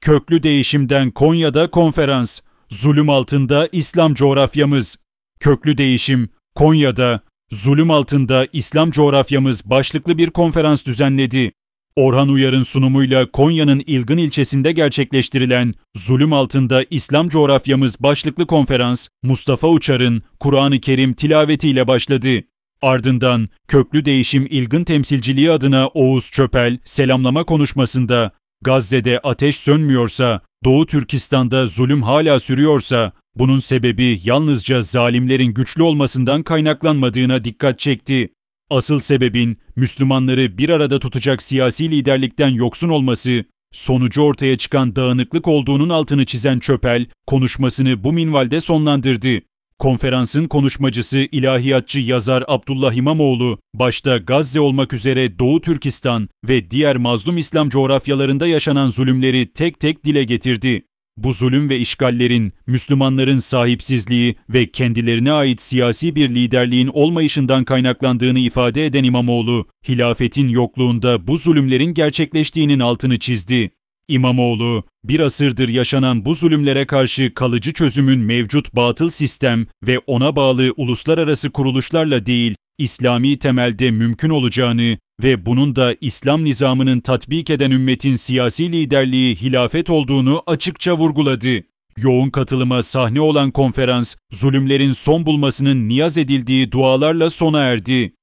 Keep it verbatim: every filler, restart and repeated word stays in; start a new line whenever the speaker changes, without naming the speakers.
Köklü değişimden Konya'da konferans. Zulüm altında İslam coğrafyamız. Köklü değişim, Konya'da, zulüm altında İslam coğrafyamız başlıklı bir konferans düzenledi. Orhan Uyar'ın sunumuyla Konya'nın İlgın ilçesinde gerçekleştirilen Zulüm altında İslam coğrafyamız başlıklı konferans, Mustafa Uçar'ın Kur'an-ı Kerim tilavetiyle başladı. Ardından Köklü Değişim İlgın temsilciliği adına Oğuz Çöpel selamlama konuşmasında, Gazze'de ateş sönmüyorsa, Doğu Türkistan'da zulüm hala sürüyorsa, bunun sebebi yalnızca zalimlerin güçlü olmasından kaynaklanmadığına dikkat çekti. Asıl sebebin Müslümanları bir arada tutacak siyasi liderlikten yoksun olması, sonucu ortaya çıkan dağınıklık olduğunun altını çizen Çöpel, konuşmasını bu minvalde sonlandırdı. Konferansın konuşmacısı ilahiyatçı yazar Abdullah İmamoğlu, başta Gazze olmak üzere Doğu Türkistan ve diğer mazlum İslam coğrafyalarında yaşanan zulümleri tek tek dile getirdi. Bu zulüm ve işgallerin, Müslümanların sahipsizliği ve kendilerine ait siyasi bir liderliğin olmayışından kaynaklandığını ifade eden İmamoğlu, hilafetin yokluğunda bu zulümlerin gerçekleştiğinin altını çizdi. İmamoğlu, bir asırdır yaşanan bu zulümlere karşı kalıcı çözümün mevcut batıl sistem ve ona bağlı uluslararası kuruluşlarla değil, İslami temelde mümkün olacağını ve bunun da İslam nizamının tatbik eden ümmetin siyasi liderliği hilafet olduğunu açıkça vurguladı. Yoğun katılıma sahne olan konferans, zulümlerin son bulmasının niyaz edildiği dualarla sona erdi.